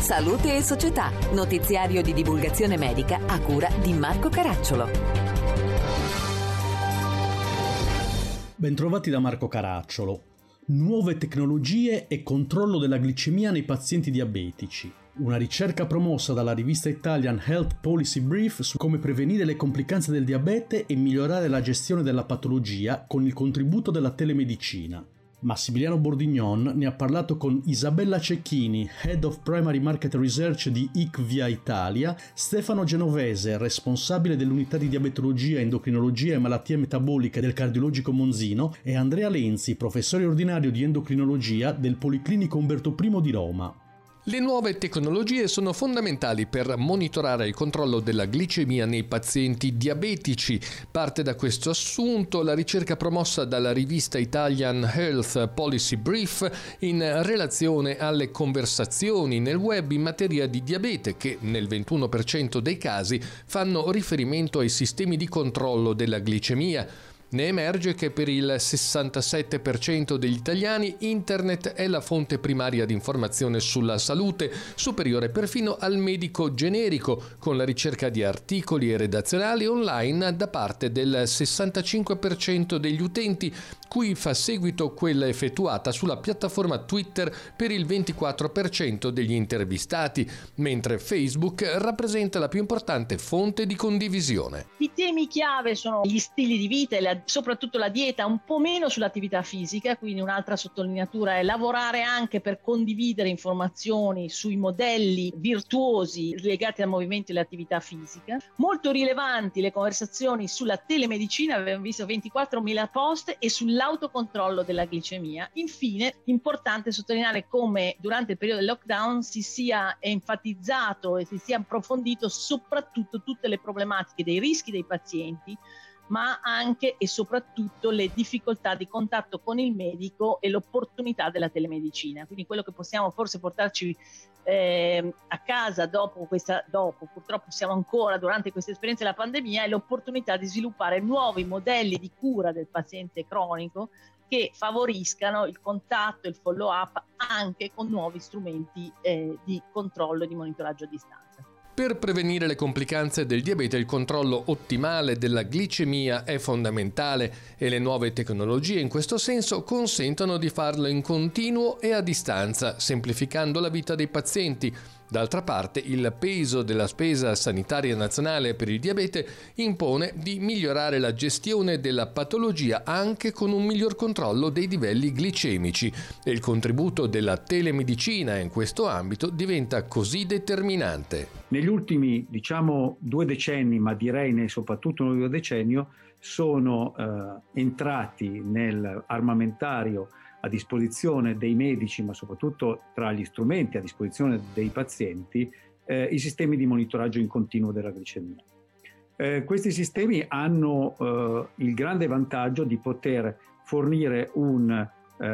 Salute e Società, notiziario di divulgazione medica a cura di Marco Caracciolo. Bentrovati da Marco Caracciolo. Nuove tecnologie e controllo della glicemia nei pazienti diabetici. Una ricerca promossa dalla rivista Italian Health Policy Brief su come prevenire le complicanze del diabete e migliorare la gestione della patologia con il contributo della telemedicina. Massimiliano Bordignon ne ha parlato con Isabella Cecchini, Head of Primary Market Research di IQVIA Italia, Stefano Genovese, responsabile dell'unità di diabetologia, endocrinologia e malattie metaboliche del Cardiologico Monzino, e Andrea Lenzi, professore ordinario di endocrinologia del Policlinico Umberto I di Roma. Le nuove tecnologie sono fondamentali per monitorare il controllo della glicemia nei pazienti diabetici. Parte da questo assunto la ricerca promossa dalla rivista Italian Health Policy Brief in relazione alle conversazioni nel web in materia di diabete che nel 21% dei casi fanno riferimento ai sistemi di controllo della glicemia. Ne emerge che per il 67% degli italiani internet è la fonte primaria di informazione sulla salute, superiore perfino al medico generico, con la ricerca di articoli e redazionali online da parte del 65% degli utenti, cui fa seguito quella effettuata sulla piattaforma Twitter per il 24% degli intervistati, mentre Facebook rappresenta la più importante fonte di condivisione. I temi chiave sono gli stili di vita e soprattutto la dieta, un po' meno sull'attività fisica, quindi un'altra sottolineatura è lavorare anche per condividere informazioni sui modelli virtuosi legati al movimento e all'attività fisica. Molto rilevanti le conversazioni sulla telemedicina, abbiamo visto 24.000 post, e sull'autocontrollo della glicemia. Infine, importante sottolineare come durante il periodo del lockdown si sia enfatizzato e si sia approfondito soprattutto tutte le problematiche dei rischi dei pazienti, ma anche e soprattutto le difficoltà di contatto con il medico e l'opportunità della telemedicina. Quindi quello che possiamo forse portarci a casa dopo purtroppo siamo ancora durante questa esperienza della pandemia, è l'opportunità di sviluppare nuovi modelli di cura del paziente cronico che favoriscano il contatto e il follow up anche con nuovi strumenti di controllo e di monitoraggio a distanza. Per prevenire le complicanze del diabete il controllo ottimale della glicemia è fondamentale e le nuove tecnologie in questo senso consentono di farlo in continuo e a distanza, semplificando la vita dei pazienti. D'altra parte, il peso della spesa sanitaria nazionale per il diabete impone di migliorare la gestione della patologia anche con un miglior controllo dei livelli glicemici e il contributo della telemedicina in questo ambito diventa così determinante. Negli ultimi, 2 decenni, ma direi soprattutto nell'ultimo decennio, sono entrati nell'armamentario a disposizione dei medici, ma soprattutto tra gli strumenti a disposizione dei pazienti, i sistemi di monitoraggio in continuo della glicemia. Questi sistemi hanno il grande vantaggio di poter fornire un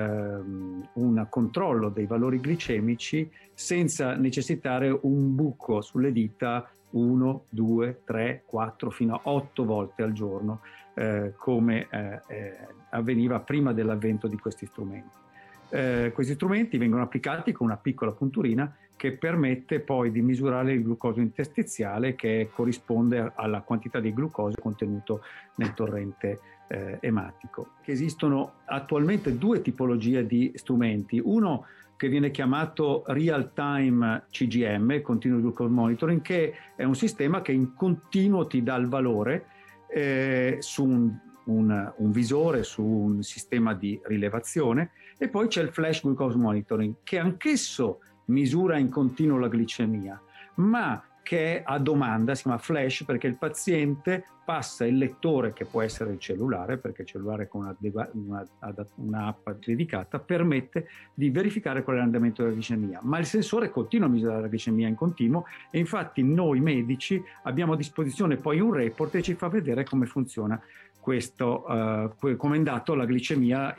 controllo dei valori glicemici senza necessitare un buco sulle dita 1, 2, 3, 4 fino a 8 volte al giorno, come avveniva prima dell'avvento di questi strumenti. Questi strumenti vengono applicati con una piccola punturina che permette poi di misurare il glucosio interstiziale, che corrisponde alla quantità di glucosio contenuto nel torrente ematico. Esistono attualmente 2 tipologie di strumenti, uno che viene chiamato Real Time CGM, Continuous Glucose Monitoring, che è un sistema che in continuo ti dà il valore su un visore, su un sistema di rilevazione, e poi c'è il Flash Glucose Monitoring, che anch'esso misura in continuo la glicemia, ma che è a domanda, si chiama flash perché il passa il lettore, che può essere il cellulare, perché il cellulare con un'app dedicata permette di verificare qual è l'andamento della glicemia, ma il sensore continua a misurare la glicemia in continuo, e infatti noi medici abbiamo a disposizione poi un report che ci fa vedere come funziona questo comandato la glicemia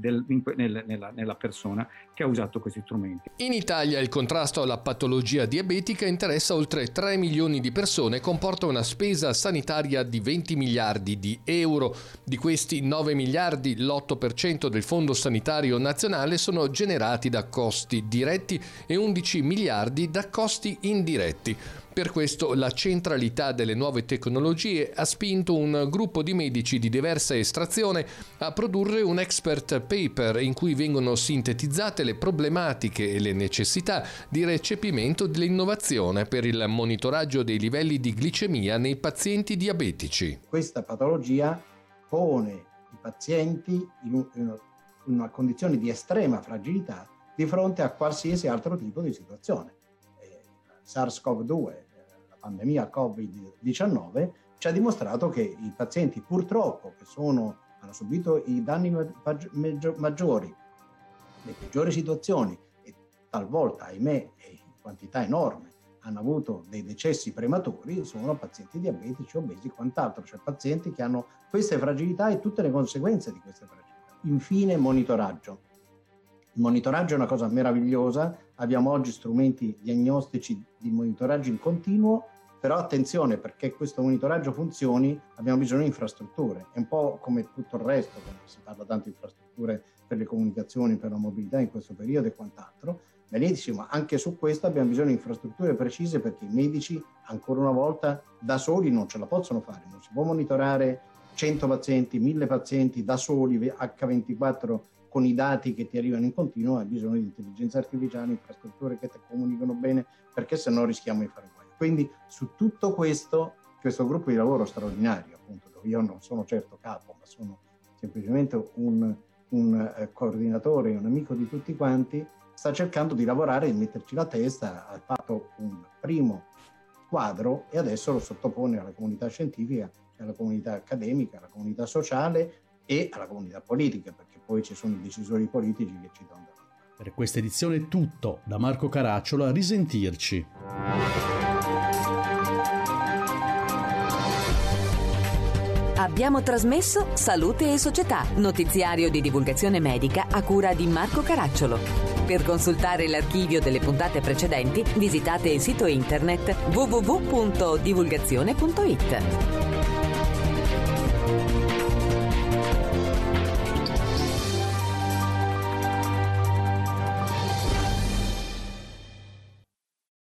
nella persona che ha usato questi strumenti. In Italia il contrasto alla patologia diabetica interessa oltre 3 milioni di persone e comporta una spesa sanitaria di 20 miliardi di euro. Di questi 9 miliardi, l'8% del Fondo Sanitario Nazionale sono generati da costi diretti e 11 miliardi da costi indiretti. Per questo la centralità delle nuove tecnologie ha spinto un gruppo di medici di diversa estrazione a produrre un expert paper in cui vengono sintetizzate le problematiche e le necessità di recepimento dell'innovazione per il monitoraggio dei livelli di glicemia nei pazienti diabetici. Questa patologia pone i pazienti in una condizione di estrema fragilità di fronte a qualsiasi altro tipo di situazione. SARS-CoV-2, la pandemia Covid-19, ci ha dimostrato che i pazienti purtroppo che hanno subito i danni maggiori, le peggiori situazioni e talvolta, ahimè, in quantità enorme, hanno avuto dei decessi prematuri, sono pazienti diabetici, obesi e quant'altro, cioè pazienti che hanno queste fragilità e tutte le conseguenze di queste fragilità. Infine, monitoraggio. Il monitoraggio è una cosa meravigliosa, abbiamo oggi strumenti diagnostici di monitoraggio in continuo, però attenzione, perché questo monitoraggio funzioni abbiamo bisogno di infrastrutture, è un po' come tutto il resto, quando si parla tanto di infrastrutture per le comunicazioni, per la mobilità in questo periodo e quant'altro. Benissimo, ma anche su questo abbiamo bisogno di infrastrutture precise, perché i medici ancora una volta da soli non ce la possono fare, non si può monitorare 100 pazienti, 1000 pazienti da soli H24 con i dati che ti arrivano in continuo, hai bisogno di intelligenza artificiale, infrastrutture che ti comunicano bene, perché se no rischiamo di fare guai. Quindi su tutto questo gruppo di lavoro straordinario, appunto, dove io non sono certo capo, ma sono semplicemente un coordinatore, un amico di tutti quanti, sta cercando di lavorare e metterci la testa, ha fatto un primo quadro e adesso lo sottopone alla comunità scientifica, alla comunità accademica, alla comunità sociale e alla comunità politica, perché poi ci sono i decisori politici che ci danno. Per questa edizione è tutto, da Marco Caracciolo, a risentirci. Abbiamo trasmesso Salute e Società, notiziario di divulgazione medica a cura di Marco Caracciolo. Per consultare l'archivio delle puntate precedenti, visitate il sito internet www.divulgazione.it.